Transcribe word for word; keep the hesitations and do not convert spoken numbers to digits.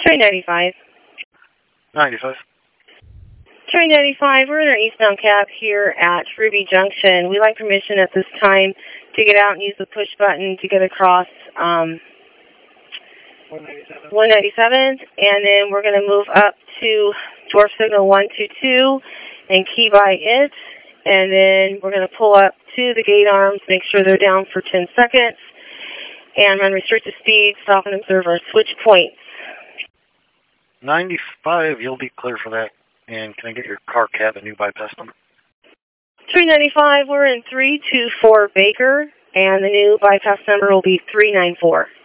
Train ninety-five. ninety-five. Train ninety-five, we're in our eastbound cab here at Ruby Junction. We'd like permission at this time to get out and use the push button to get across um, one ninety-seven, and then we're going to move up to dwarf signal one two two and key by it, and then we're going to pull up to the gate arms, make sure they're down for ten seconds, and run restricted speed, stop and observe our switch points. ninety-five, you'll be clear for that. And can I get your car cab and new bypass number? Train ninety-five, we're in three two four Baker, and the new bypass number will be three nine four.